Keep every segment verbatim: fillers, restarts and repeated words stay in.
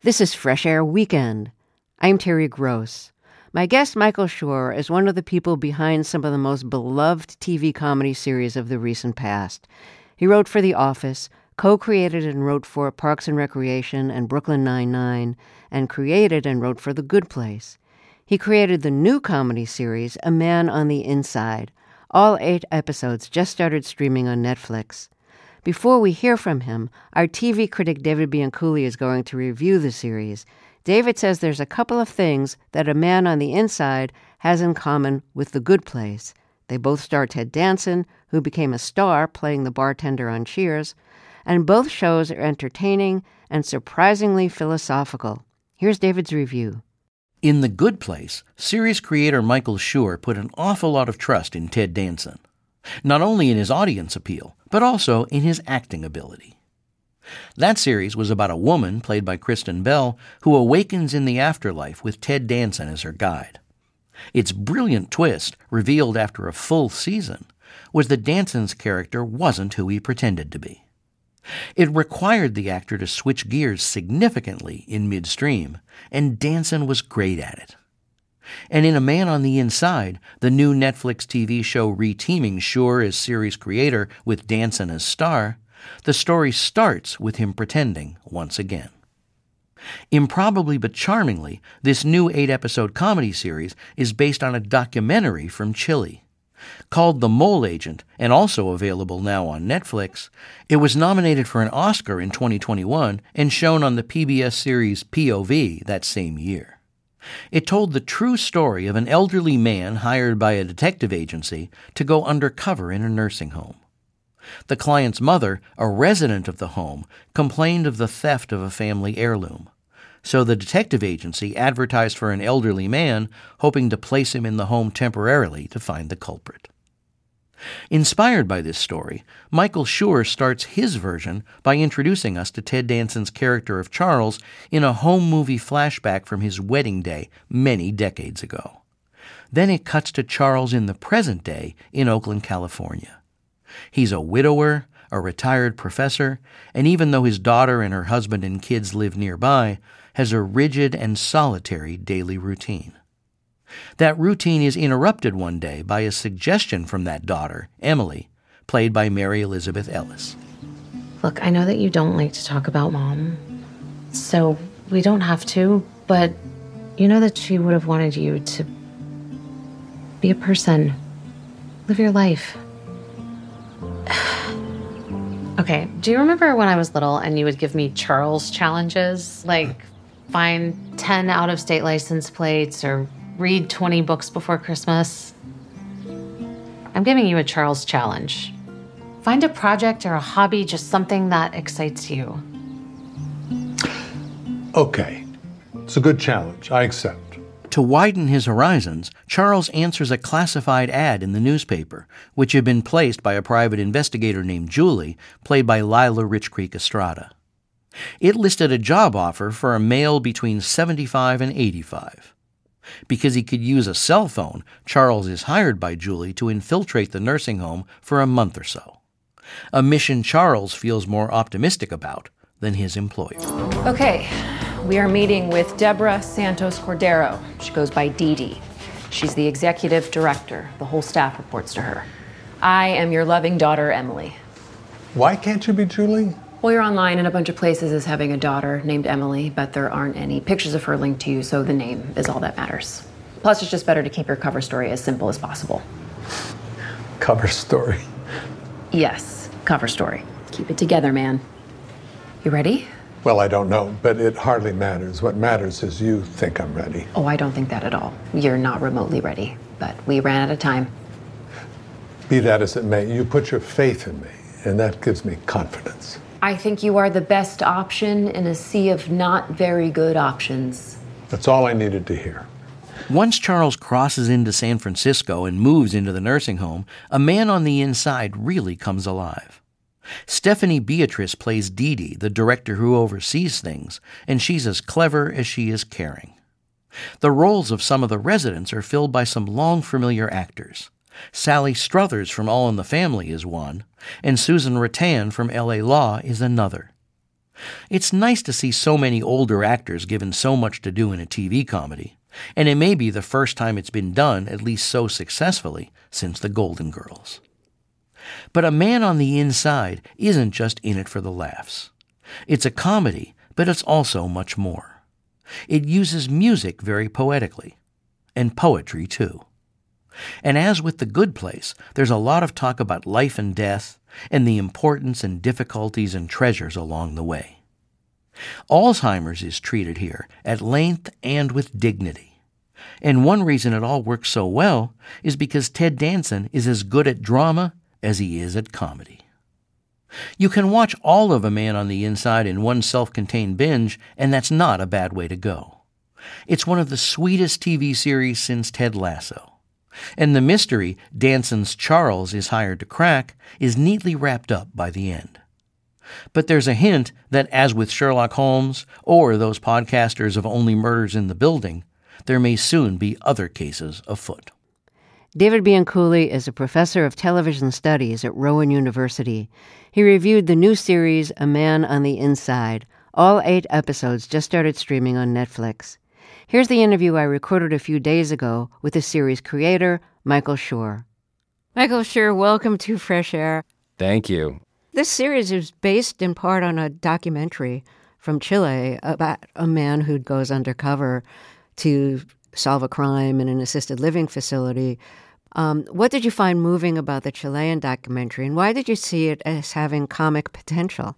This is Fresh Air Weekend. I'm Terry Gross. My guest, Michael Schur, is one of the people behind some of the most beloved T V comedy series of the recent past. He wrote for The Office, co-created and wrote for Parks and Recreation and Brooklyn Nine-Nine, and created and wrote for The Good Place. He created the new comedy series, A Man on the Inside. All eight episodes just started streaming on Netflix. Before we hear from him, our T V critic David Bianculli is going to review the series. David says there's a couple of things that A Man on the Inside has in common with The Good Place. They both star Ted Danson, who became a star playing the bartender on Cheers, and both shows are entertaining and surprisingly philosophical. Here's David's review. In The Good Place, series creator Michael Schur put an awful lot of trust in Ted Danson, not only in his audience appeal, but also in his acting ability. That series was about a woman, played by Kristen Bell, who awakens in the afterlife with Ted Danson as her guide. Its brilliant twist, revealed after a full season, was that Danson's character wasn't who he pretended to be. It required the actor to switch gears significantly in midstream, and Danson was great at it. And in A Man on the Inside, the new Netflix T V show reteaming Schur as series creator with Danson as star, the story starts with him pretending once again. Improbably but charmingly, this new eight-episode comedy series is based on a documentary from Chile. Called The Mole Agent, and also available now on Netflix, it was nominated for an Oscar in twenty twenty-one and shown on the P B S series P O V that same year. It told the true story of an elderly man hired by a detective agency to go undercover in a nursing home. The client's mother, a resident of the home, complained of the theft of a family heirloom. So the detective agency advertised for an elderly man, hoping to place him in the home temporarily to find the culprit. Inspired by this story, Michael Schur starts his version by introducing us to Ted Danson's character of Charles in a home movie flashback from his wedding day many decades ago. Then it cuts to Charles in the present day in Oakland, California. He's a widower, a retired professor, and even though his daughter and her husband and kids live nearby, has a rigid and solitary daily routine. That routine is interrupted one day by a suggestion from that daughter, Emily, played by Mary Elizabeth Ellis. Look, I know that you don't like to talk about Mom, so we don't have to, but you know that she would have wanted you to be a person, live your life. Okay, do you remember when I was little and you would give me Charles challenges? Like, find ten out-of-state license plates or read twenty books before Christmas? I'm giving you a Charles challenge. Find a project or a hobby, just something that excites you. Okay, it's a good challenge. I accept. To widen his horizons, Charles answers a classified ad in the newspaper, which had been placed by a private investigator named Julie, played by Lila Rich Creek Estrada. It listed a job offer for a male between seventy-five and eighty-five. Because he could use a cell phone, Charles is hired by Julie to infiltrate the nursing home for a month or so. A mission Charles feels more optimistic about than his employer. Okay, we are meeting with Deborah Santos Cordero. She goes by Dee Dee. She's the executive director. The whole staff reports to her. I am your loving daughter, Emily. Why can't you be Julie? Well, you're online in a bunch of places as having a daughter named Emily, but there aren't any pictures of her linked to you, so the name is all that matters. Plus, it's just better to keep your cover story as simple as possible. Cover story. Yes, cover story. Keep it together, man. You ready? Well, I don't know, but it hardly matters. What matters is you think I'm ready. Oh, I don't think that at all. You're not remotely ready, but we ran out of time. Be that as it may, you put your faith in me, and that gives me confidence. I think you are the best option in a sea of not very good options. That's all I needed to hear. Once Charles crosses into San Francisco and moves into the nursing home, A Man on the Inside really comes alive. Stephanie Beatrice plays Dee Dee, the director who oversees things, and she's as clever as she is caring. The roles of some of the residents are filled by some long-familiar actors. Sally Struthers from All in the Family is one, and Susan Rattan from L A Law is another. It's nice to see so many older actors given so much to do in a T V comedy, and it may be the first time it's been done, at least so successfully, since The Golden Girls. But A Man on the Inside isn't just in it for the laughs. It's a comedy, but it's also much more. It uses music very poetically, and poetry too. And as with The Good Place, there's a lot of talk about life and death, and the importance and difficulties and treasures along the way. Alzheimer's is treated here at length and with dignity. And one reason it all works so well is because Ted Danson is as good at drama as he is at comedy. You can watch all of A Man on the Inside in one self-contained binge, and that's not a bad way to go. It's one of the sweetest T V series since Ted Lasso. And the mystery Danson's Charles is hired to crack is neatly wrapped up by the end. But there's a hint that, as with Sherlock Holmes or those podcasters of Only Murders in the Building, there may soon be other cases afoot. David Bianculli is a professor of television studies at Rowan University. He reviewed the new series A Man on the Inside. All eight episodes just started streaming on Netflix. Here's the interview I recorded a few days ago with the series creator, Michael Schur. Michael Schur, welcome to Fresh Air. Thank you. This series is based in part on a documentary from Chile about a man who goes undercover to solve a crime in an assisted living facility. Um, what did you find moving about the Chilean documentary, and why did you see it as having comic potential?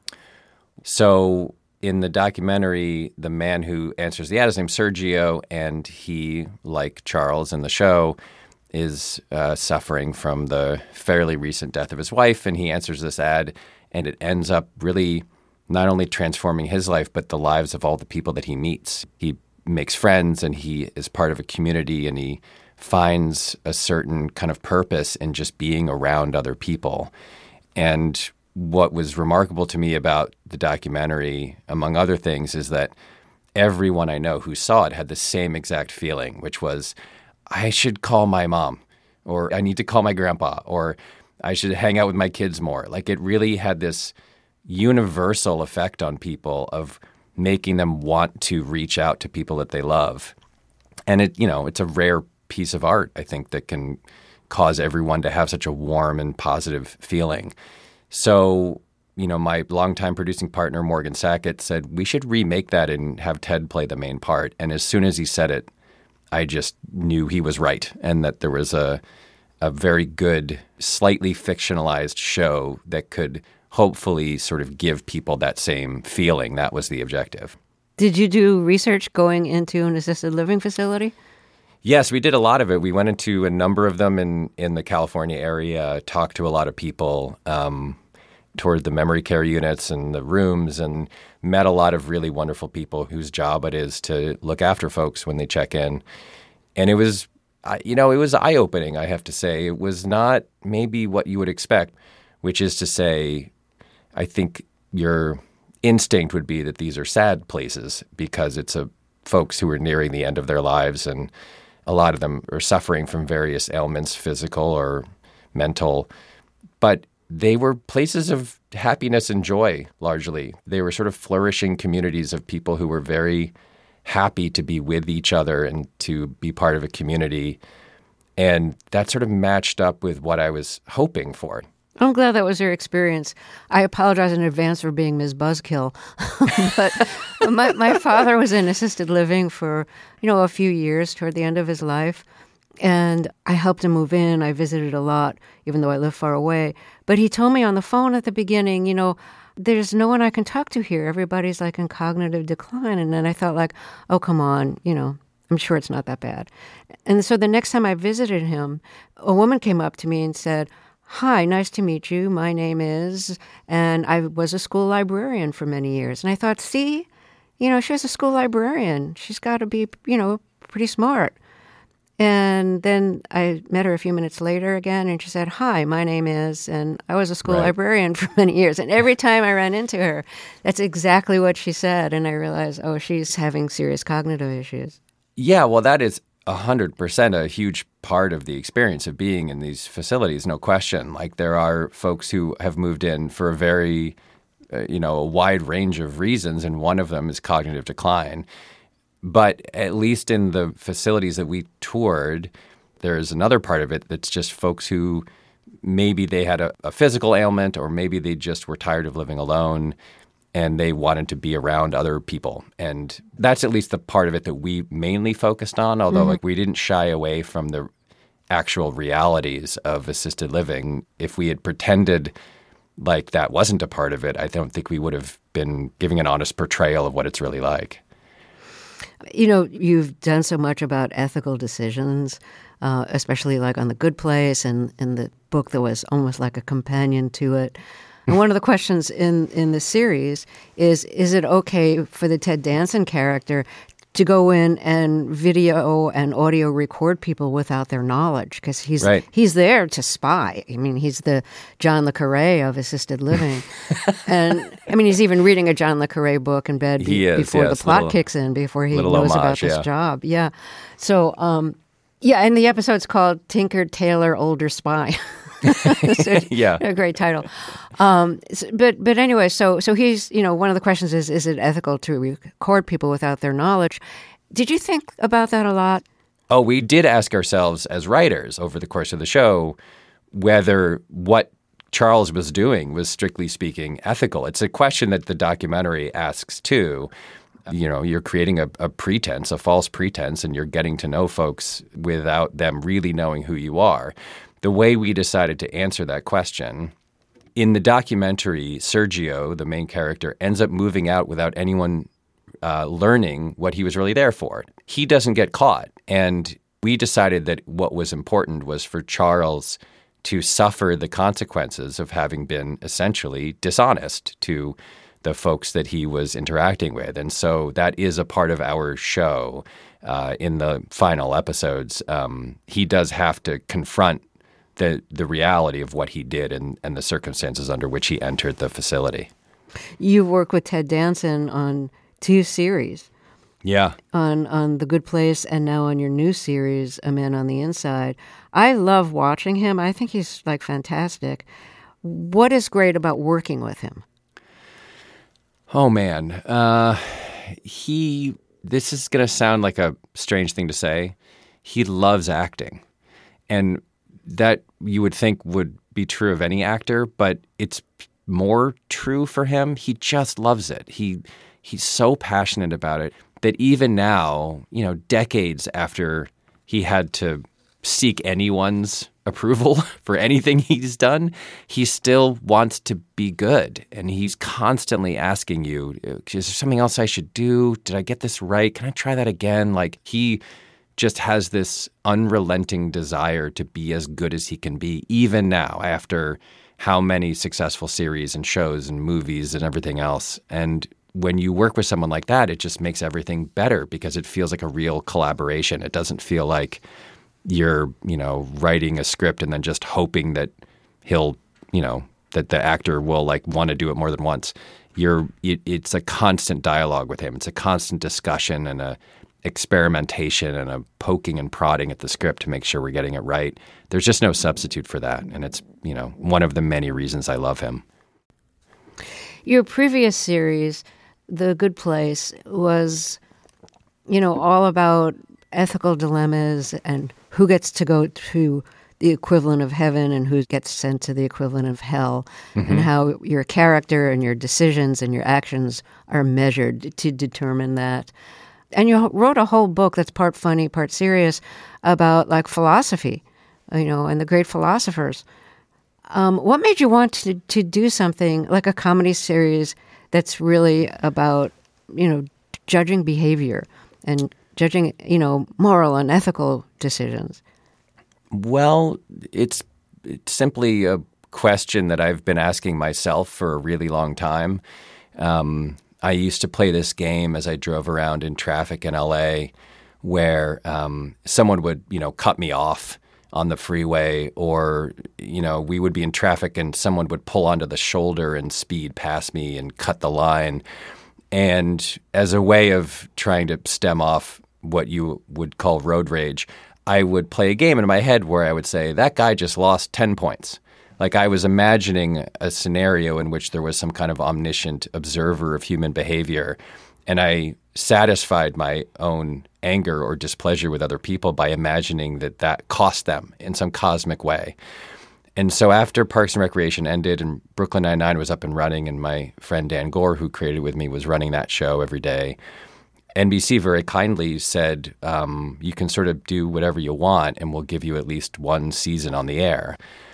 So in the documentary, the man who answers the ad is named Sergio, and he, like Charles in the show, is uh, suffering from the fairly recent death of his wife, and he answers this ad, and it ends up really not only transforming his life, but the lives of all the people that he meets. He makes friends, and he is part of a community, and he finds a certain kind of purpose in just being around other people. And what was remarkable to me about the documentary, among other things, is that everyone I know who saw it had the same exact feeling, which was, I should call my mom, or I need to call my grandpa, or I should hang out with my kids more. Like, it really had this universal effect on people of making them want to reach out to people that they love. And it, you know, it's a rare piece of art, I think, that can cause everyone to have such a warm and positive feeling. So, you know, my longtime producing partner, Morgan Sackett, said we should remake that and have Ted play the main part. And as soon as he said it, I just knew he was right, and that there was a a very good, slightly fictionalized show that could hopefully sort of give people that same feeling. That was the objective. Did you do research going into an assisted living facility? Yes, we did a lot of it. We went into a number of them in, in the California area, talked to a lot of people, um, toured the memory care units and the rooms, and met a lot of really wonderful people whose job it is to look after folks when they check in. And it was, you know, it was eye-opening, I have to say. It was not maybe what you would expect, which is to say, I think your instinct would be that these are sad places because it's a folks who are nearing the end of their lives, and a lot of them are suffering from various ailments, physical or mental. But they were places of happiness and joy, largely. They were sort of flourishing communities of people who were very happy to be with each other and to be part of a community. And that sort of matched up with what I was hoping for. I'm glad that was your experience. I apologize in advance for being Miz Buzzkill. But my, my father was in assisted living for, you know, a few years toward the end of his life. And I helped him move in. I visited a lot, even though I live far away. But he told me on the phone at the beginning, you know, there's no one I can talk to here. Everybody's like in cognitive decline. And then I thought like, oh, come on, you know, I'm sure it's not that bad. And so the next time I visited him, a woman came up to me and said, hi, nice to meet you. My name is, and I was a school librarian for many years. And I thought, see, you know, she was a school librarian. She's got to be, you know, pretty smart. And then I met her a few minutes later again, and she said, hi, my name is, and I was a school right. librarian for many years. And every time I ran into her, that's exactly what she said. And I realized, oh, she's having serious cognitive issues. Yeah, well, that is one hundred percent a huge part of the experience of being in these facilities, no question. Like, there are folks who have moved in for a very uh, you know, a wide range of reasons, and one of them is cognitive decline. But at least in the facilities that we toured, there's another part of it that's just folks who maybe they had a, a physical ailment, or maybe they just were tired of living alone and they wanted to be around other people. And that's at least the part of it that we mainly focused on, although mm-hmm. like we didn't shy away from the actual realities of assisted living. If we had pretended like that wasn't a part of it, I don't think we would have been giving an honest portrayal of what it's really like. You know, you've done so much about ethical decisions, uh, especially like on The Good Place and in the book that was almost like a companion to it. And one of the questions in, in the series is, is it okay for the Ted Danson character to go in and video and audio record people without their knowledge? Because he's right. he's there to spy. I mean, he's the John le Carré of assisted living. And, I mean, he's even reading a John le Carré book in bed be, is, before yes, the plot little, kicks in, before he knows homage, about this yeah. job. Yeah. So, um, yeah, and the episode's called Tinker, Tailor, Older Spy. So, yeah, a great title. Um, but but anyway, so so he's, you know, one of the questions is, is it ethical to record people without their knowledge? Did you think about that a lot? Oh, we did ask ourselves as writers over the course of the show whether what Charles was doing was, strictly speaking, ethical. It's a question that the documentary asks too. You know, you're creating a, a pretense, a false pretense, and you're getting to know folks without them really knowing who you are. The way we decided to answer that question, in the documentary, Sergio, the main character, ends up moving out without anyone uh, learning what he was really there for. He doesn't get caught. And we decided that what was important was for Charles to suffer the consequences of having been essentially dishonest to the folks that he was interacting with. And so that is a part of our show. Uh, in the final episodes, um, he does have to confront the the reality of what he did and, and the circumstances under which he entered the facility. You work with Ted Danson on two series. Yeah. On on The Good Place and now on your new series, A Man on the Inside. I love watching him. I think he's like fantastic. What is great about working with him? Oh, man. Uh, he, this is going to sound like a strange thing to say. He loves acting. And that you would think would be true of any actor, but it's more true for him. He just loves it. He he's so passionate about it that even now, you know, decades after he had to seek anyone's approval for anything he's done, he still wants to be good. And he's constantly asking you, is there something else I should do? Did I get this right? Can I try that again? Like, he just has this unrelenting desire to be as good as he can be, even now, after how many successful series and shows and movies and everything else. And when you work with someone like that, it just makes everything better because it feels like a real collaboration. It doesn't feel like you're, you know, writing a script and then just hoping that he'll, you know, that the actor will like want to do it more than once. You're, it, it's a constant dialogue with him. It's a constant discussion and a experimentation and a poking and prodding at the script to make sure we're getting it right. There's just no substitute for that. And it's, you know, one of the many reasons I love him. Your previous series, The Good Place, was, you know, all about ethical dilemmas and who gets to go to the equivalent of heaven and who gets sent to the equivalent of hell, mm-hmm. and how your character and your decisions and your actions are measured to determine that. And you wrote a whole book that's part funny, part serious about like philosophy, you know, and the great philosophers. Um, what made you want to, to do something like a comedy series that's really about, you know, judging behavior and judging, you know, moral and ethical decisions? Well, it's, it's simply a question that I've been asking myself for a really long time. Um, I used to play this game as I drove around in traffic in L A where um, someone would, you know, cut me off on the freeway, or, you know, we would be in traffic and someone would pull onto the shoulder and speed past me and cut the line. And as a way of trying to stem off what you would call road rage, I would play a game in my head where I would say, that guy just lost ten points. Like I was imagining a scenario in which there was some kind of omniscient observer of human behavior, and I satisfied my own anger or displeasure with other people by imagining that that cost them in some cosmic way. And so after Parks and Recreation ended and Brooklyn Nine-Nine was up and running, and my friend Dan Gore, who created with me, was running that show every day, N B C very kindly said, um, you can sort of do whatever you want and we'll give you at least one season on the air.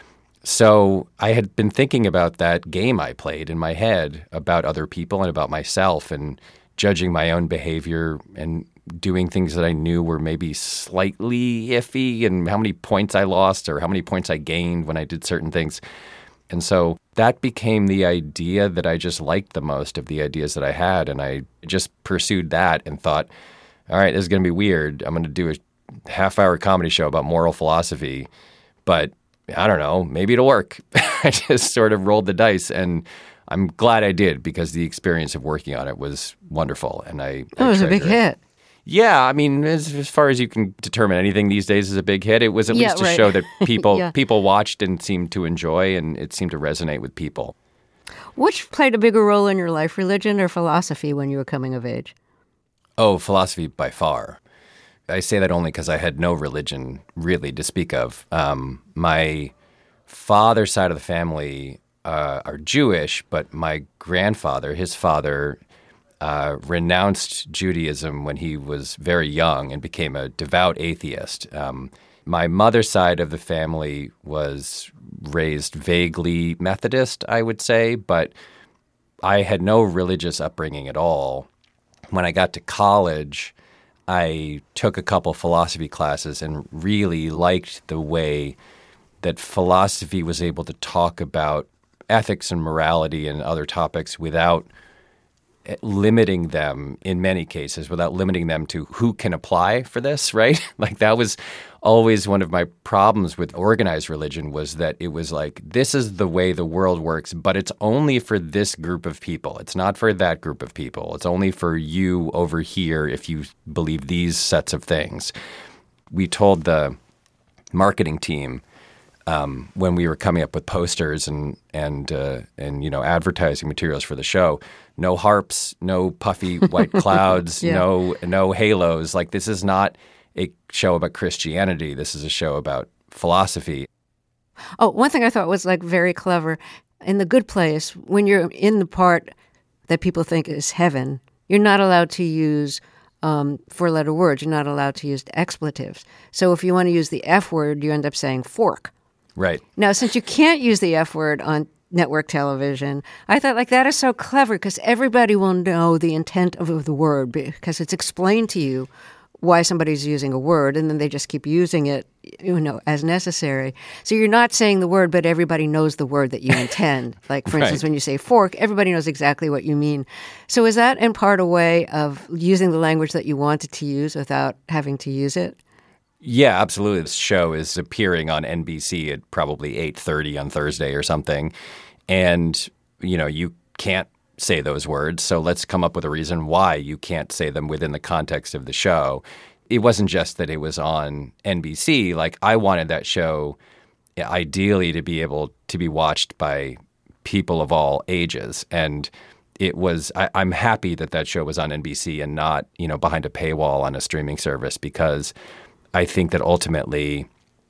So I had been thinking about that game I played in my head about other people and about myself, and judging my own behavior and doing things that I knew were maybe slightly iffy, and how many points I lost or how many points I gained when I did certain things. And so that became the idea that I just liked the most of the ideas that I had. And I just pursued that and thought, all right, this is going to be weird. I'm going to do a half hour comedy show about moral philosophy, but I don't know, maybe it'll work. I just sort of rolled the dice, and I'm glad I did, because the experience of working on it was wonderful. And I, oh, I it was a big treasure it. hit. Yeah, I mean, as, as far as you can determine anything these days is a big hit, it was at Yeah, least a right. show that people Yeah. people watched and seemed to enjoy, and it seemed to resonate with people. Which played a bigger role in your life, religion or philosophy, when you were coming of age? Oh, philosophy by far. I say that only because I had no religion really to speak of. Um, my father's side of the family uh, are Jewish, but my grandfather, his father, Uh, renounced Judaism when he was very young and became a devout atheist. Um, my mother's side of the family was raised vaguely Methodist, I would say, but I had no religious upbringing at all. When I got to college, I took a couple philosophy classes and really liked the way that philosophy was able to talk about ethics and morality and other topics without limiting them, in many cases, without limiting them to who can apply for this, right? Like that was always one of my problems with organized religion, was that it was like, this is the way the world works, but it's only for this group of people. It's not for that group of people. It's only for you over here if you believe these sets of things. We told the marketing team Um, when we were coming up with posters and and uh, and you know advertising materials for the show, no harps, no puffy white clouds, Yeah. no no halos. Like, this is not a show about Christianity. This is a show about philosophy. Oh, one thing I thought was like very clever. In The Good Place, when you're in the part that people think is heaven, you're not allowed to use um, four-letter words. You're not allowed to use expletives. So if you want to use the F word, you end up saying fork. Right. Now, since you can't use the F word on network television, I thought, like, that is so clever, because everybody will know the intent of the word, because it's explained to you why somebody's using a word, and then they just keep using it, you know, as necessary. So you're not saying the word, but everybody knows the word that you intend. Like, for Right. instance, when you say fork, everybody knows exactly what you mean. So is that in part a way of using the language that you wanted to use without having to use it? Yeah, absolutely. This show is appearing on N B C at probably eight thirty on Thursday or something. And, you know, you can't say those words. So let's come up with a reason why you can't say them within the context of the show. It wasn't just that it was on N B C. Like, I wanted that show ideally to be able to be watched by people of all ages. And it was, I, I'm happy that that show was on N B C and not, you know, behind a paywall on a streaming service, because I think that ultimately,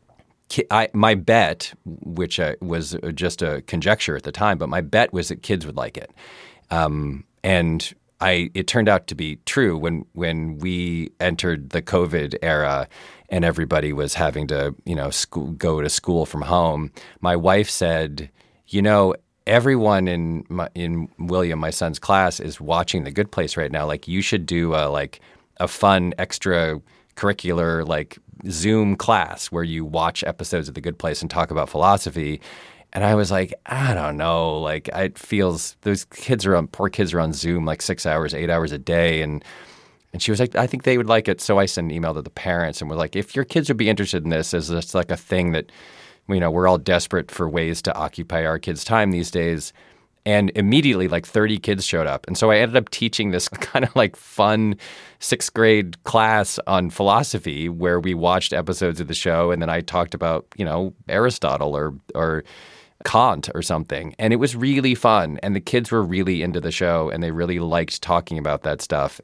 I, my bet, which uh, was just a conjecture at the time, but my bet was that kids would like it, um, and I. It turned out to be true when when we entered the COVID era, and everybody was having to, you know, school, go to school from home. My wife said, you know, everyone in my, in William, my son's class, is watching The Good Place right now. Like, you should do a like a fun extra curricular like Zoom class where you watch episodes of The Good Place and talk about philosophy. And I was like, I don't know, like, it feels, those kids are on, poor kids are on Zoom like six hours, eight hours a day. And and she was like, I think they would like it. So I sent an email to the parents and we're like, if your kids would be interested in this, as just like a thing that, you know, we're all desperate for ways to occupy our kids' time these days. And immediately, like, thirty kids showed up. And so I ended up teaching this kind of like fun sixth grade class on philosophy where we watched episodes of the show. And then I talked about, you know, Aristotle or, or Kant or something. And it was really fun. And the kids were really into the show and they really liked talking about that stuff.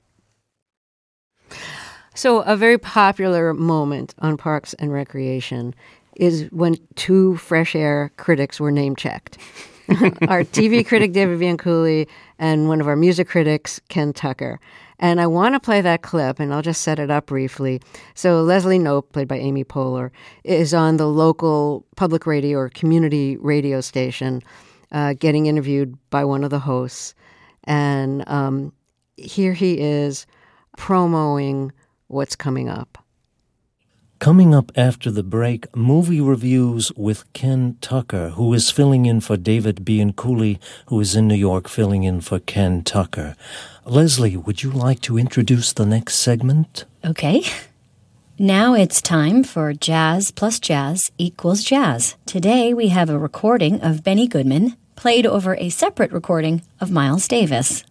So a very popular moment on Parks and Recreation is when two Fresh Air critics were name-checked. Our T V critic, David Bianculli, and one of our music critics, Ken Tucker. And I want to play that clip, and I'll just set it up briefly. So Leslie Knope, played by Amy Poehler, is on the local public radio or community radio station uh, getting interviewed by one of the hosts. And um, here he is promoting what's coming up. Coming up after the break, movie reviews with Ken Tucker, who is filling in for David Bianculli, who is in New York filling in for Ken Tucker. Leslie, would you like to introduce the next segment? Okay. Now it's time for Jazz plus Jazz equals Jazz. Today we have a recording of Benny Goodman, played over a separate recording of Miles Davis.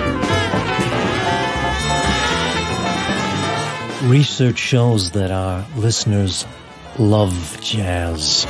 Research shows that our listeners love jazz.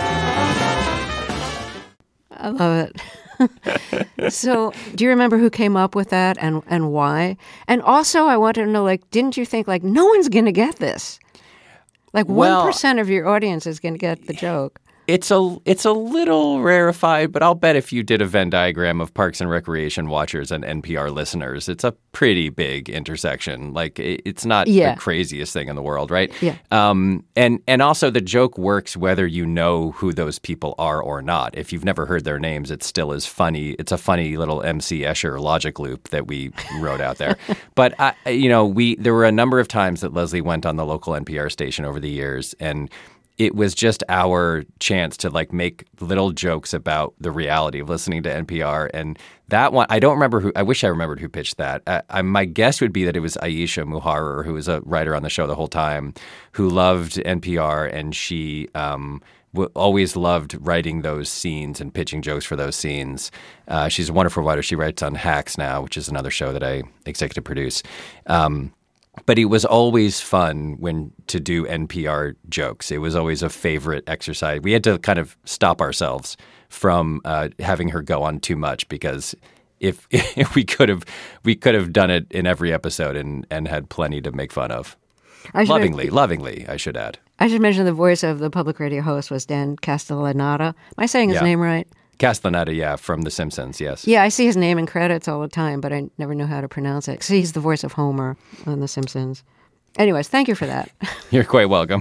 I love it. So, do you remember who came up with that and, and why? And also, I wanted to know, like, didn't you think, like, no one's going to get this? Like, Well- one percent of your audience is going to get the joke. It's a it's a little rarefied, but I'll bet if you did a Venn diagram of Parks and Recreation watchers and N P R listeners, it's a pretty big intersection. Like it, it's not Yeah. the craziest thing in the world, right? Yeah. Um, and and also the joke works whether you know who those people are or not. If you've never heard their names, it still is funny. It's a funny little M C Escher logic loop that we wrote out there. But I, you know, we there were a number of times that Leslie went on the local N P R station over the years, and it was just our chance to like make little jokes about the reality of listening to N P R. And that one, I don't remember who, I wish I remembered who pitched that. I, I, my guess would be that it was Aisha Muharrar, who was a writer on the show the whole time, who loved N P R. And she um, w- always loved writing those scenes and pitching jokes for those scenes. Uh, she's a wonderful writer. She writes on Hacks now, which is another show that I executive produce. Um, But it was always fun when to do N P R jokes. It was always a favorite exercise. We had to kind of stop ourselves from uh, having her go on too much because if, if we could have we could have done it in every episode and, and had plenty to make fun of. I should Lovingly, men- lovingly, I should add. I should mention the voice of the public radio host was Dan Castellaneta. Am I saying his Yeah. name right? Castellaneta, yeah, from The Simpsons, yes. Yeah, I see his name in credits all the time, but I never know how to pronounce it. 'Cause he's the voice of Homer on The Simpsons. Anyways, thank you for that. You're quite welcome.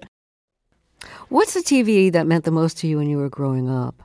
What's the T V that meant the most to you when you were growing up?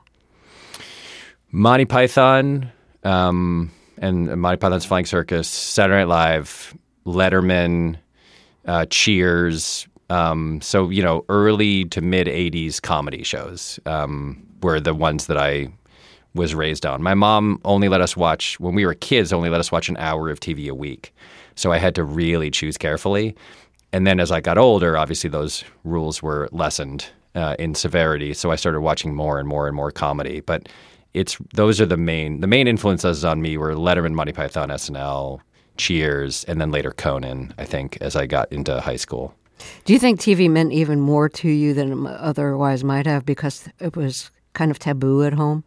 Monty Python um, and Monty Python's Flying Circus, Saturday Night Live, Letterman, uh, Cheers. Um, so, you know, early to mid eighties comedy shows um, were the ones that I was raised on. My mom only let us watch, when we were kids, only let us watch an hour of T V a week. So I had to really choose carefully. And then as I got older, obviously those rules were lessened uh, in severity. So I started watching more and more and more comedy. But it's those are the main the main influences on me were Letterman, Monty Python, S N L, Cheers, and then later Conan, I think, as I got into high school. Do you think T V meant even more to you than it otherwise might have because it was kind of taboo at home?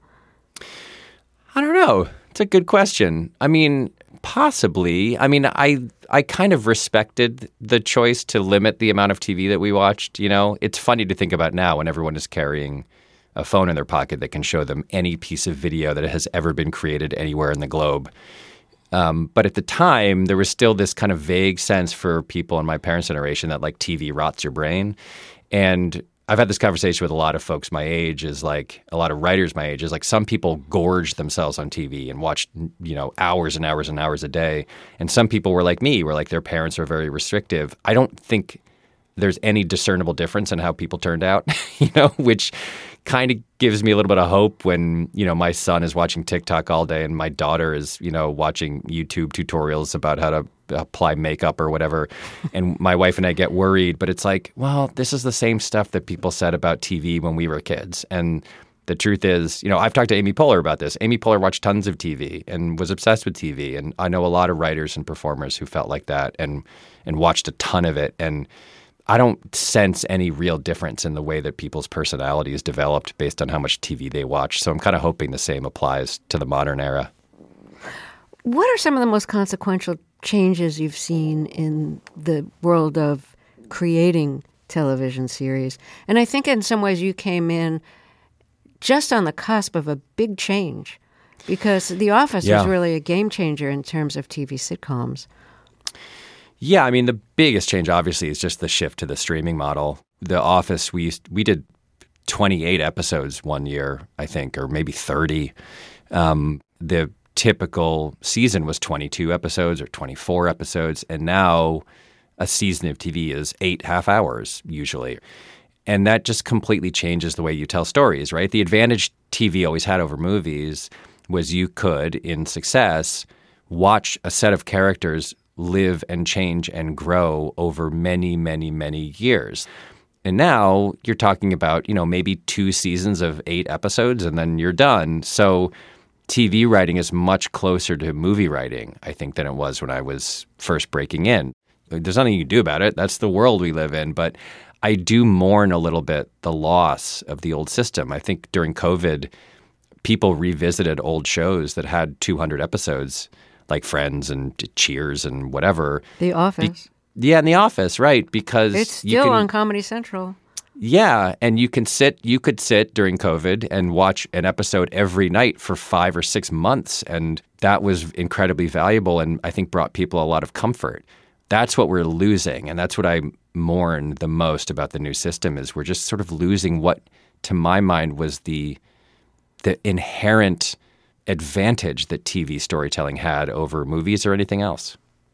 I don't know. It's a good question. I mean, possibly. I mean, I I kind of respected the choice to limit the amount of T V that we watched. You know, it's funny to think about now when everyone is carrying a phone in their pocket that can show them any piece of video that has ever been created anywhere in the globe. Um, but at the time, there was still this kind of vague sense for people in my parents' generation that like T V rots your brain. And I've had this conversation with a lot of folks my age, is like a lot of writers my age, is like some people gorge themselves on T V and watch, you know, hours and hours and hours a day. And some people were like me, where like their parents are very restrictive. I don't think there's any discernible difference in how people turned out, you know, which kind of gives me a little bit of hope when, you know, my son is watching TikTok all day and my daughter is, you know, watching YouTube tutorials about how to apply makeup or whatever. And my wife and I get worried, but it's like, well, this is the same stuff that people said about T V when we were kids. And the truth is, you know, I've talked to Amy Poehler about this. Amy Poehler watched tons of T V and was obsessed with T V. And I know a lot of writers and performers who felt like that and and watched a ton of it. And I don't sense any real difference in the way that people's personalities developed based on how much T V they watch. So I'm kind of hoping the same applies to the modern era. What are some of the most consequential changes you've seen in the world of creating television series? And I think in some ways you came in just on the cusp of a big change, because The Office yeah. was really a game changer in terms of T V sitcoms. Yeah, I mean, the biggest change, obviously, is just the shift to the streaming model. The Office, we used, we did twenty-eight episodes one year, I think, or maybe thirty. Um, the typical season was twenty-two episodes or twenty-four episodes, and now a season of T V is eight half hours, usually. And that just completely changes the way you tell stories, right? The advantage T V always had over movies was you could, in success, watch a set of characters live and change and grow over many, many, many years. And now you're talking about, you know, maybe two seasons of eight episodes and then you're done. So T V writing is much closer to movie writing, I think, than it was when I was first breaking in. There's nothing you can do about it. That's the world we live in. But I do mourn a little bit the loss of the old system. I think during COVID, people revisited old shows that had two hundred episodes, like Friends and Cheers and whatever. The Office. Be- yeah, in The Office, right? Because it's still you can, on Comedy Central. Yeah, and you can sit. You could sit during COVID and watch an episode every night for five or six months, and that was incredibly valuable, and I think brought people a lot of comfort. That's what we're losing, and that's what I mourn the most about the new system. Is we're just sort of losing what, to my mind, was the the inherent advantage that T V storytelling had over movies or anything else.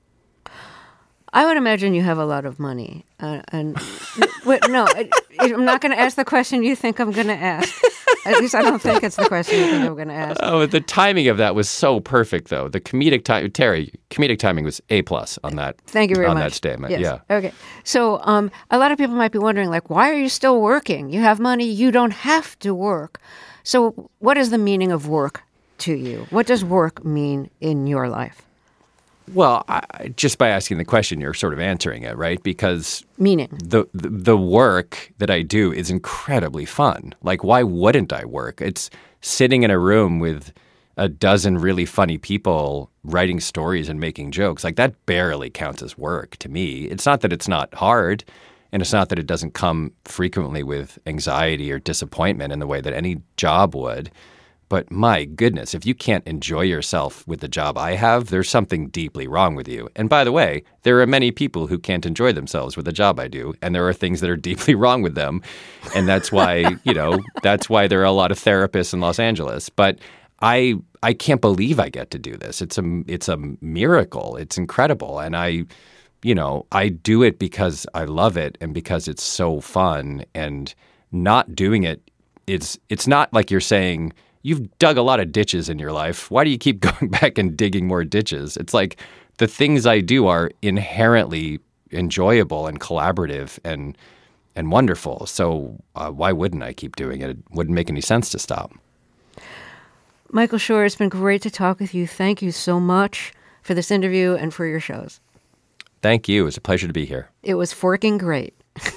I would imagine you have a lot of money. Uh, and wait, no, I, I'm not going to ask the question you think I'm going to ask. At least I don't think it's the question you think I'm going to ask. Oh, the timing of that was so perfect, though. The comedic time, Terry, comedic timing was A plus on that. Thank you very on much. On that statement. Yes. Yeah. Okay. So um, a lot of people might be wondering, like, why are you still working? You have money. You don't have to work. So what is the meaning of work to you? What does work mean in your life? Well, I, just by asking the question, you're sort of answering it, right? Because meaning the, the the work that I do is incredibly fun. Like, why wouldn't I work? It's sitting in a room with a dozen really funny people writing stories and making jokes. Like, that barely counts as work to me. It's not that it's not hard, and it's not that it doesn't come frequently with anxiety or disappointment in the way that any job would. But my goodness, if you can't enjoy yourself with the job I have, there's something deeply wrong with you. And by the way, there are many people who can't enjoy themselves with the job I do, and there are things that are deeply wrong with them. And that's why, you know, that's why there are a lot of therapists in Los Angeles. But I I can't believe I get to do this. It's a it's a miracle. It's incredible. And I, you know, I do it because I love it and because it's so fun. And not doing it, it's it's not like you're saying, you've dug a lot of ditches in your life. Why do you keep going back and digging more ditches? It's like the things I do are inherently enjoyable and collaborative and and wonderful. So uh, why wouldn't I keep doing it? It wouldn't make any sense to stop. Michael Schur, it's been great to talk with you. Thank you so much for this interview and for your shows. Thank you. It was a pleasure to be here. It was forking great.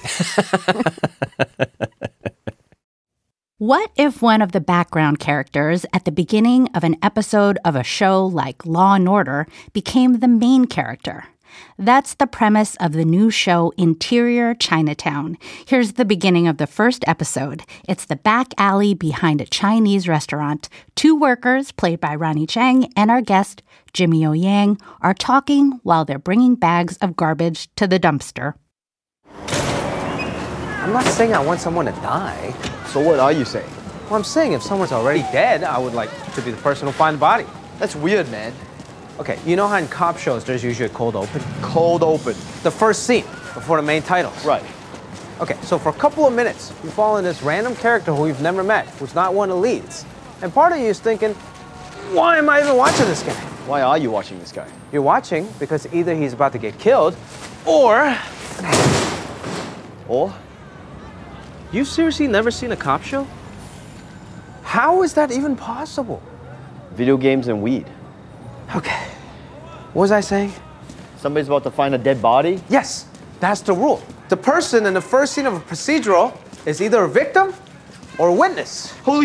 What if one of the background characters at the beginning of an episode of a show like Law and Order became the main character? That's the premise of the new show Interior Chinatown. Here's the beginning of the first episode. It's the back alley behind a Chinese restaurant. Two workers, played by Ronnie Chang, and our guest, Jimmy O Yang, are talking while they're bringing bags of garbage to the dumpster. I'm not saying I want someone to die. So what are you saying? Well, I'm saying if someone's already dead, I would like to be the person who find the body. That's weird, man. Okay, you know how in cop shows there's usually a cold open? Cold open. The first scene, before the main titles. Right. Okay, so for a couple of minutes, you follow this random character who you've never met, who's not one of the leads. And part of you is thinking, why am I even watching this guy? Why are you watching this guy? You're watching because either he's about to get killed, or... Or? You've seriously never seen a cop show? How is that even possible? Video games and weed. Okay. What was I saying? Somebody's about to find a dead body? Yes, that's the rule. The person in the first scene of a procedural is either a victim or a witness. Holy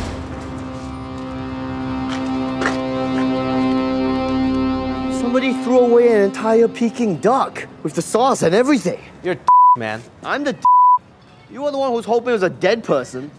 Somebody threw away an entire Peking duck with the sauce and everything. You're man. I'm the You were the one who was hoping it was a dead person.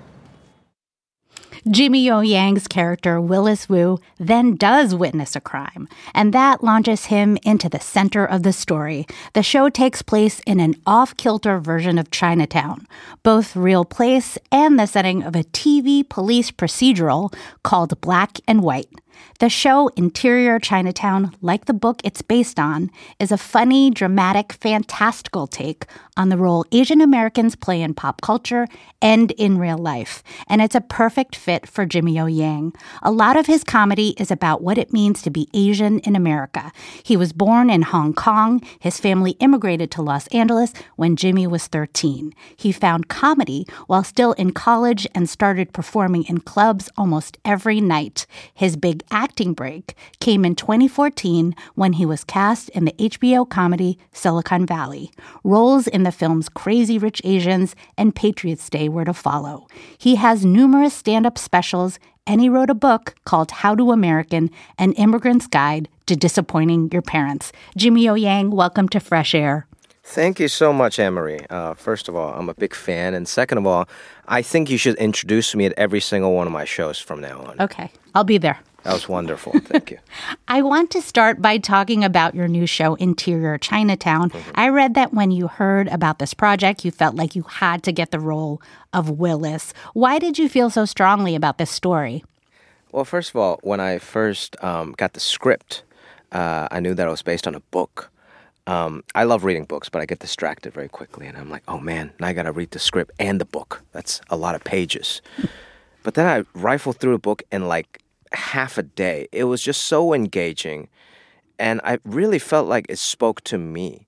Jimmy O Yang's character, Willis Wu, then does witness a crime, and that launches him into the center of the story. The show takes place in an off-kilter version of Chinatown, both real place and the setting of a T V police procedural called Black and White. The show Interior Chinatown, like the book it's based on, is a funny, dramatic, fantastical take on the role Asian Americans play in pop culture and in real life. And it's a perfect fit for Jimmy O Yang. A lot of his comedy is about what it means to be Asian in America. He was born in Hong Kong. His family immigrated to Los Angeles when Jimmy was thirteen. He found comedy while still in college and started performing in clubs almost every night. His big acting break came in twenty fourteen when he was cast in the H B O comedy Silicon Valley. Roles in the films Crazy Rich Asians and Patriots Day were to follow. He has numerous stand-up specials, and he wrote a book called How to American, An Immigrant's Guide to Disappointing Your Parents. Jimmy O Yang, welcome to Fresh Air. Thank you so much, Anne-Marie. Uh, first of all, I'm a big fan. And second of all, I think you should introduce me at every single one of my shows from now on. Okay, I'll be there. That was wonderful. Thank you. I want to start by talking about your new show, Interior Chinatown. Mm-hmm. I read that when you heard about this project, you felt like you had to get the role of Willis. Why did you feel so strongly about this story? Well, first of all, when I first um, got the script, uh, I knew that it was based on a book. Um, I love reading books, but I get distracted very quickly. And I'm like, oh, man, now I got to read the script and the book. That's a lot of pages. But then I rifled through the book in like half a day. It was just so engaging. And I really felt like it spoke to me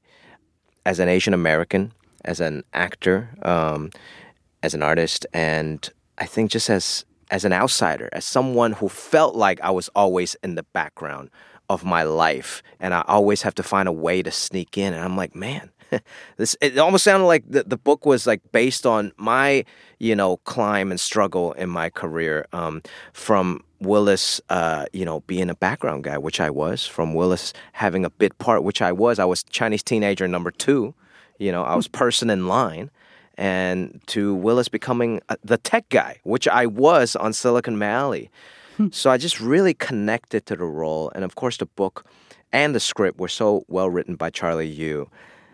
as an Asian American, as an actor, um, as an artist, and I think just as as an outsider, as someone who felt like I was always in the background of my life, and I always have to find a way to sneak in. And I'm like, man, this it almost sounded like the, the book was like based on my, you know, climb and struggle in my career, um, from Willis, uh, you know, being a background guy, which I was, from Willis having a bit part, which I was. I was Chinese teenager number two. You know, I was person in line. And to Willis becoming the tech guy, which I was on Silicon Valley. So I just really connected to the role. And of course, the book and the script were so well written by Charlie Yu.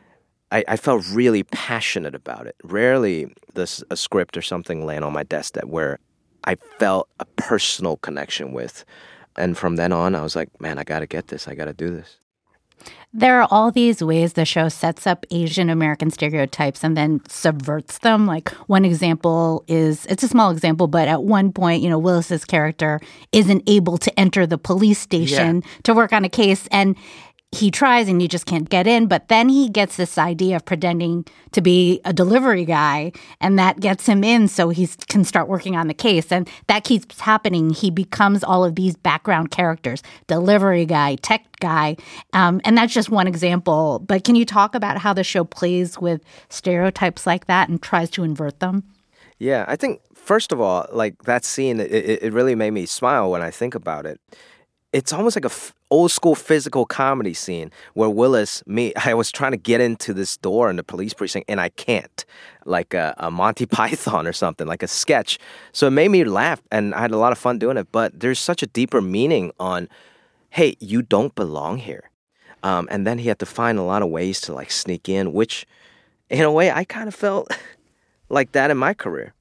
I, I felt really passionate about it. Rarely does a script or something land on my desk that where I felt a personal connection with. And from then on, I was like, man, I got to get this. I got to do this. There are all these ways the show sets up Asian American stereotypes and then subverts them. Like one example is, it's a small example, but at one point, you know, Willis's character isn't able to enter the police station yeah. to work on a case, and he tries and you just can't get in. But then he gets this idea of pretending to be a delivery guy, and that gets him in so he can start working on the case. And that keeps happening. He becomes all of these background characters, delivery guy, tech guy. Um, and that's just one example. But can you talk about how the show plays with stereotypes like that and tries to invert them? Yeah, I think, first of all, like that scene, it, it really made me smile when I think about it. It's almost like a f- old school physical comedy scene where Willis, me, I was trying to get into this door in the police precinct and I can't, like a, a Monty Python or something, like a sketch. So it made me laugh and I had a lot of fun doing it. But there's such a deeper meaning on, hey, you don't belong here. Um, and then he had to find a lot of ways to like sneak in, which in a way I kind of felt like that in my career.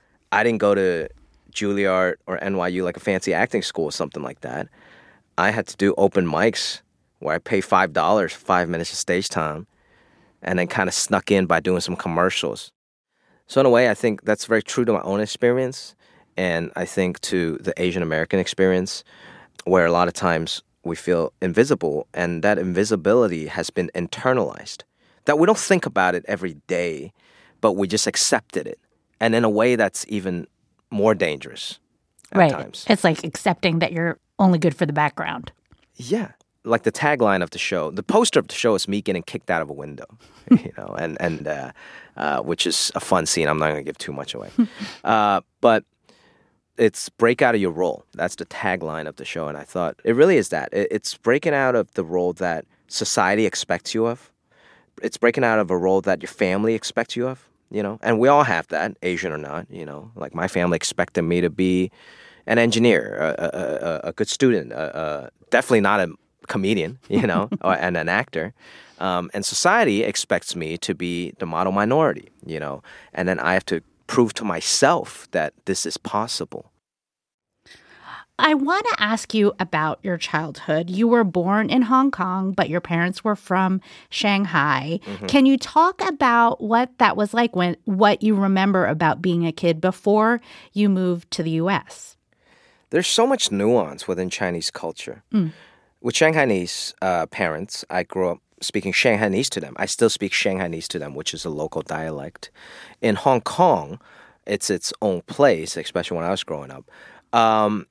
I didn't go to Juilliard or N Y U, like a fancy acting school or something like that. I had to do open mics where I pay five dollars for five minutes of stage time and then kind of snuck in by doing some commercials. So in a way, I think that's very true to my own experience. And I think to the Asian American experience, where a lot of times we feel invisible, and that invisibility has been internalized. That we don't think about it every day, but we just accepted it. And in a way, that's even more dangerous at right. times. It's like accepting that you're only good for the background. Yeah. like the tagline of the show, the poster of the show is me getting kicked out of a window, you know, and and uh, uh, which is a fun scene. I'm not going to give too much away, uh, but it's break out of your role. That's the tagline of the show, and I thought it really is that. It, it's breaking out of the role that society expects you of. It's breaking out of a role that your family expects you of, you know, and we all have that, Asian or not, you know. Like my family expected me to be an engineer, a, a, a, a good student, a, a, definitely not a comedian, you know, or, and an actor. Um, and society expects me to be the model minority, you know, and then I have to prove to myself that this is possible. I want to ask you about your childhood. You were born in Hong Kong, but your parents were from Shanghai. Mm-hmm. Can you talk about what that was like, when what you remember about being a kid before you moved to the U S? There's so much nuance within Chinese culture. Mm. With Shanghainese uh, parents, I grew up speaking Shanghainese to them. I still speak Shanghainese to them, which is a local dialect. In Hong Kong, it's its own place, especially when I was growing up. Um,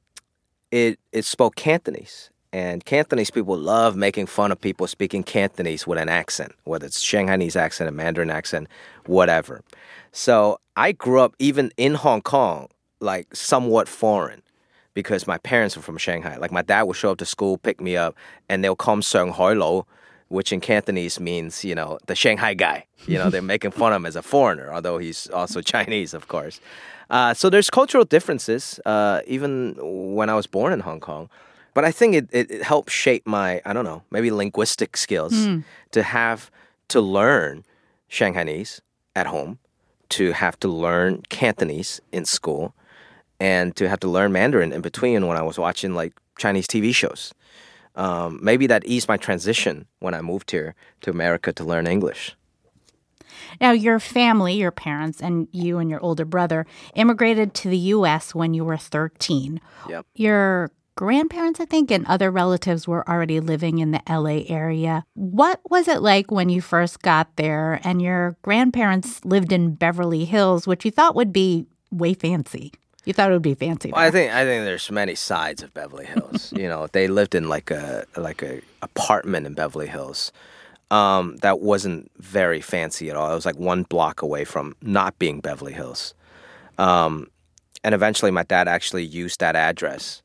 it it spoke Cantonese. And Cantonese people love making fun of people speaking Cantonese with an accent, whether it's Shanghainese accent, a Mandarin accent, whatever. So I grew up, even in Hong Kong, like somewhat foreign, because my parents were from Shanghai. Like my dad would show up to school, pick me up, and they'll come Seng Hoi Lo, which in Cantonese means, you know, the Shanghai guy. You know, they're making fun of him as a foreigner, although he's also Chinese, of course. Uh, so there's cultural differences, uh, even when I was born in Hong Kong. But I think it, it, it helped shape my, I don't know, maybe linguistic skills mm. to have to learn Shanghainese at home, to have to learn Cantonese in school, and to have to learn Mandarin in between when I was watching like Chinese T V shows. Um, maybe that eased my transition when I moved here to America to learn English. Now, your family, your parents, and you and your older brother immigrated to the U S when you were thirteen. Yep. Your grandparents, I think, and other relatives were already living in the L A area. What was it like when you first got there and your grandparents lived in Beverly Hills, which you thought would be way fancy? You thought it would be fancy. Well, I think I think there's many sides of Beverly Hills. You know, they lived in like a like a apartment in Beverly Hills um, that wasn't very fancy at all. It was like one block away from not being Beverly Hills. Um, and eventually, my dad actually used that address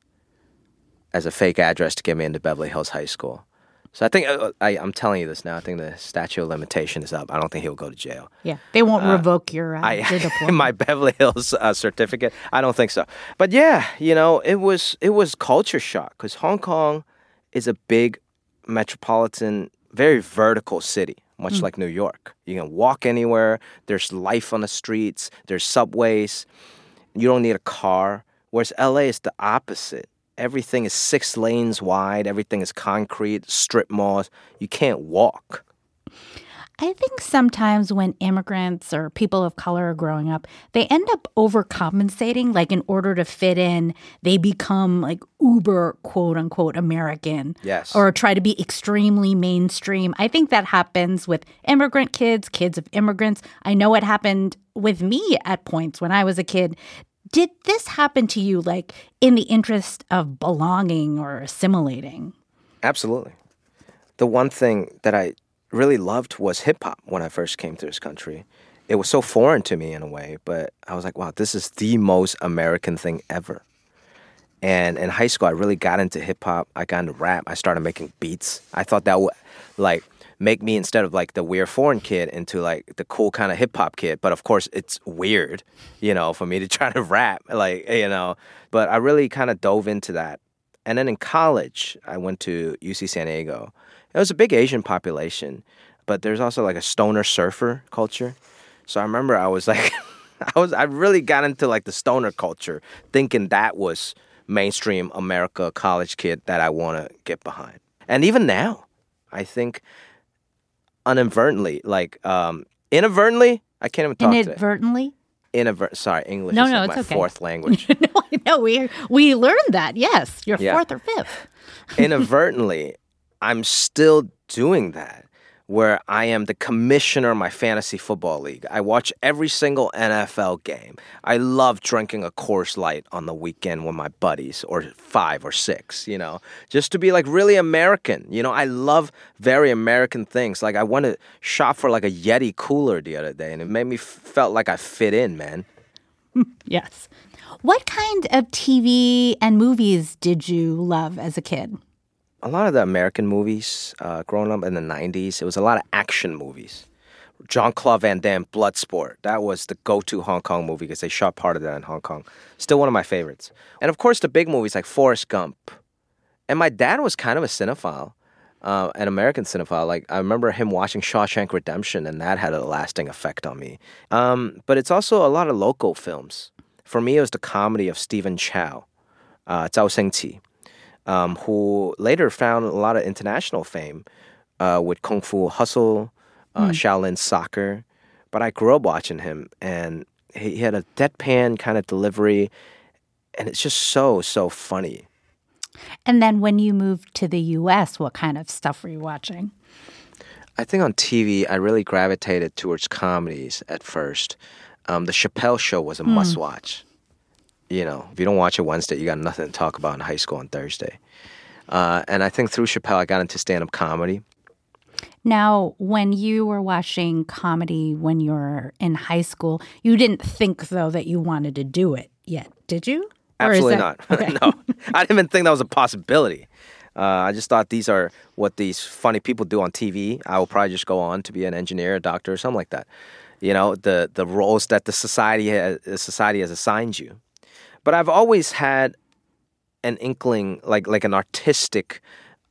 as a fake address to get me into Beverly Hills High School. So I think, uh, I, I'm telling you this now, I think the statute of limitation is up. I don't think he'll go to jail. Yeah, they won't uh, revoke your, uh, I, your diploma. my Beverly Hills uh, certificate. I don't think so. But yeah, you know, it was it was culture shock because Hong Kong is a big metropolitan, very vertical city, much mm. like New York. You can walk anywhere. There's life on the streets. There's subways. You don't need a car. Whereas L A is the opposite. Everything is six lanes wide. Everything is concrete, strip malls. You can't walk. I think sometimes when immigrants or people of color are growing up, they end up overcompensating. Like in order to fit in, they become like uber, quote unquote, American. Yes. Or try to be extremely mainstream. I think that happens with immigrant kids, kids of immigrants. I know it happened with me at points when I was a kid. Did this happen to you, like, in the interest of belonging or assimilating? Absolutely. The one thing that I really loved was hip-hop when I first came to this country. It was so foreign to me in a way, but I was like, wow, this is the most American thing ever. And in high school, I really got into hip-hop. I got into rap. I started making beats. I thought that would, like, make me, instead of like the weird foreign kid, into like the cool kind of hip hop kid. But of course, it's weird, you know, for me to try to rap, like, you know. But I really kind of dove into that. And then in college, I went to U C San Diego. It was a big Asian population, but there's also like a stoner surfer culture. So I remember I was like, I was, I really got into like the stoner culture, thinking that was mainstream America college kid that I want to get behind. And even now, I think inadvertently, like um, inadvertently, I can't even talk inadvertently? today. Inadvertently? Sorry, English no, is no, like it's my okay. fourth language. no, no, we we learned that. Yes, you're yeah. fourth or fifth. Inadvertently, I'm still doing that, where I am the commissioner of my fantasy football league. I watch every single N F L game. I love drinking a Coors Light on the weekend with my buddies, or five or six, you know, just to be like really American. You know, I love very American things. Like I went to shop for like a Yeti cooler the other day, and it made me f- felt like I fit in, man. Yes. What kind of T V and movies did you love as a kid? A lot of the American movies, uh, growing up in the nineties, it was a lot of action movies. Jean-Claude Van Damme, Bloodsport. That was the go-to Hong Kong movie because they shot part of that in Hong Kong. Still one of my favorites. And of course, the big movies like Forrest Gump. And my dad was kind of a cinephile, uh, an American cinephile. Like I remember him watching Shawshank Redemption, and that had a lasting effect on me. Um, but it's also a lot of local films. For me, it was the comedy of Stephen Chow, uh, Zhao Shengqi. Um, who later found a lot of international fame uh, with Kung Fu Hustle, uh, mm. Shaolin Soccer. But I grew up watching him, and he, he had a deadpan kind of delivery, and it's just so, so funny. And then when you moved to the U S, what kind of stuff were you watching? I think on T V, I really gravitated towards comedies at first. Um, the Chappelle Show was a mm. must-watch. You know, if you don't watch it Wednesday, you got nothing to talk about in high school on Thursday. Uh, and I think through Chappelle, I got into stand-up comedy. Now, when you were watching comedy when you were in high school, you didn't think, though, that you wanted to do it yet, did you? Absolutely that... not. Okay. No, I didn't even think that was a possibility. Uh, I just thought these are what these funny people do on T V. I will probably just go on to be an engineer, a doctor, or something like that. You know, the the roles that the society has, the society has assigned you. But I've always had an inkling, like like an artistic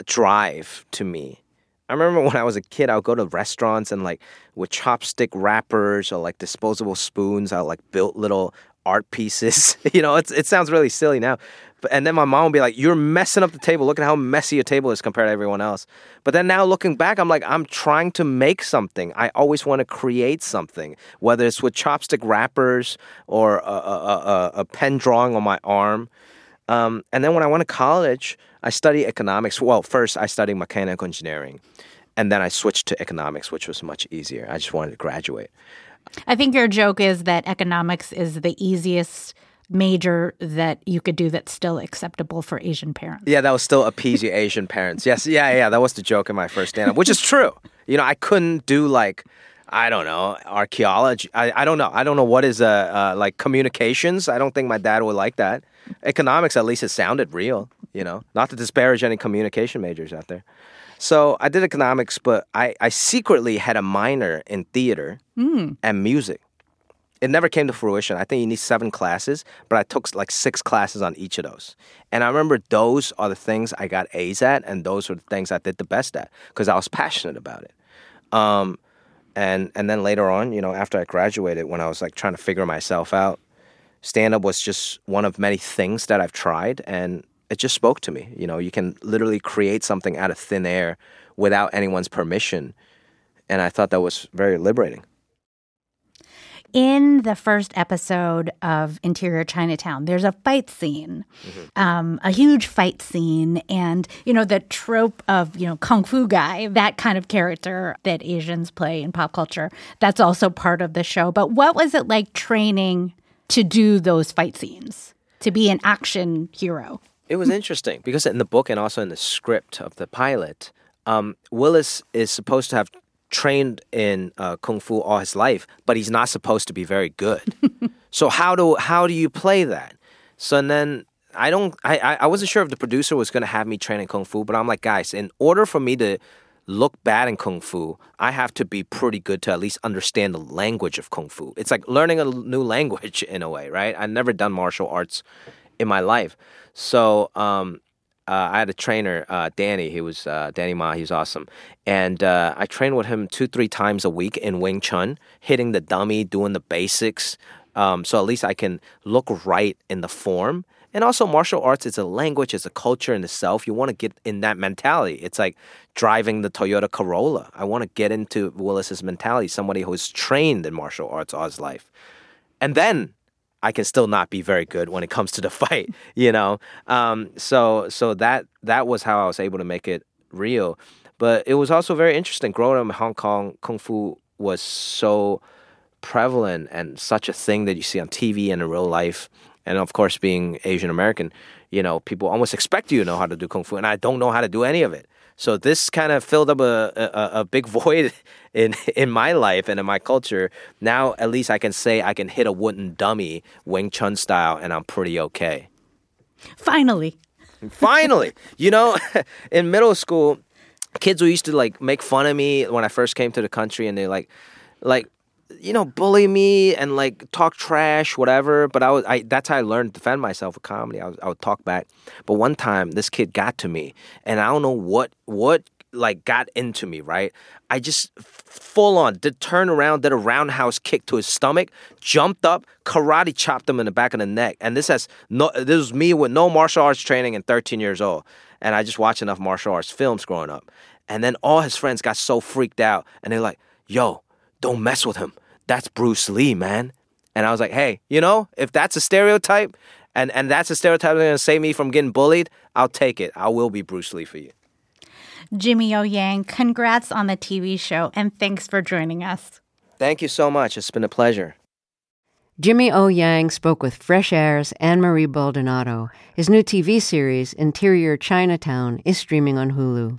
drive to me. I remember when I was a kid, I would go to restaurants and like with chopstick wrappers or like disposable spoons, I like built little art pieces. You know, it's, it sounds really silly now. But, and then my mom would be like, you're messing up the table. Look at how messy your table is compared to everyone else. But then now looking back, I'm like, I'm trying to make something. I always want to create something, whether it's with chopstick wrappers or a, a, a, a pen drawing on my arm. Um, and then when I went to college, I studied economics. Well, first I studied mechanical engineering. And then I switched to economics, which was much easier. I just wanted to graduate. I think your joke is that economics is the easiest major that you could do that's still acceptable for Asian parents. Yeah, that was still appease your Asian parents. Yes, yeah, yeah, that was the joke in my first stand-up, which is true. You know, I couldn't do like, I don't know, archaeology. I, I don't know. I don't know what is, uh, uh, like communications. I don't think my dad would like that. Economics, at least it sounded real, you know, not to disparage any communication majors out there. So I did economics, but I, I secretly had a minor in theater mm. and music. It never came to fruition. I think you need seven classes, but I took like six classes on each of those. And I remember those are the things I got A's at, and those were the things I did the best at because I was passionate about it. Um, and and then later on, you know, after I graduated, when I was like trying to figure myself out, stand-up was just one of many things that I've tried, and it just spoke to me. You know, you can literally create something out of thin air without anyone's permission. And I thought that was very liberating. In the first episode of Interior Chinatown, there's a fight scene, mm-hmm. um, a huge fight scene. And, you know, the trope of, you know, Kung Fu guy, that kind of character that Asians play in pop culture, that's also part of the show. But what was it like training to do those fight scenes, to be an action hero? It was interesting because in the book and also in the script of the pilot, um, Willis is supposed to have trained in uh, Kung Fu all his life, but he's not supposed to be very good. So how do how do you play that? So and then I don't I I wasn't sure if the producer was going to have me train in Kung Fu, but I'm like, guys, in order for me to look bad in Kung Fu, I have to be pretty good to at least understand the language of Kung Fu. It's like learning a new language in a way, right? I've never done martial arts in my life. So um, uh, I had a trainer, uh, Danny. He was uh, Danny Ma. He was awesome. And uh, I trained with him two, three times a week in Wing Chun, hitting the dummy, doing the basics. Um, so at least I can look right in the form. And also martial arts is a language, it's a culture in itself. You want to get in that mentality. It's like driving the Toyota Corolla. I want to get into Willis's mentality, somebody who's trained in martial arts all his life. And then I can still not be very good when it comes to the fight, you know? Um, so so that that was how I was able to make it real. But it was also very interesting. Growing up in Hong Kong, Kung Fu was so prevalent and such a thing that you see on T V and in real life. And of course, being Asian American, you know, people almost expect you to know how to do Kung Fu, and I don't know how to do any of it. So this kind of filled up a, a, a big void in in my life and in my culture. Now, at least I can say I can hit a wooden dummy Wing Chun style, and I'm pretty okay. Finally. Finally. You know, in middle school, kids who used to like make fun of me when I first came to the country, and they like, like, you know, bully me and like talk trash, whatever. But I was, I that's how I learned to defend myself with comedy. I, was, I would talk back. But one time, this kid got to me, and I don't know what what like got into me. Right, I just full on did turn around, did a roundhouse kick to his stomach, jumped up, karate chopped him in the back of the neck. And this has no, this was me with no martial arts training and thirteen years old, and I just watched enough martial arts films growing up. And then all his friends got so freaked out, and they're like, "Yo, don't mess with him. That's Bruce Lee, man." And I was like, hey, you know, if that's a stereotype and, and that's a stereotype that's going to save me from getting bullied, I'll take it. I will be Bruce Lee for you. Jimmy O. Yang, congrats on the T V show, and thanks for joining us. Thank you so much. It's been a pleasure. Jimmy O. Yang spoke with Fresh Air's Anne-Marie Baldonado. His new T V series, Interior Chinatown, is streaming on Hulu.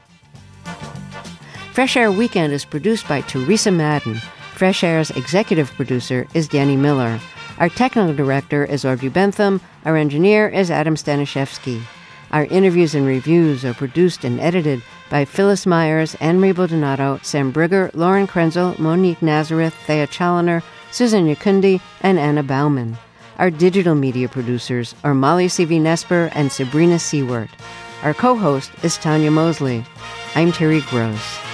Fresh Air Weekend is produced by Teresa Madden. Fresh Air's executive producer is Danny Miller. Our technical director is Audrey Bentham. Our engineer is Adam Staniszewski. Our interviews and reviews are produced and edited by Phyllis Myers, Anne-Marie Baldonado, Sam Brigger, Lauren Krenzel, Monique Nazareth, Thea Challoner, Susan Yakundi, and Anna Bauman. Our digital media producers are Molly C V Nesper and Sabrina Seward. Our co-host is Tanya Mosley. I'm Terry Gross.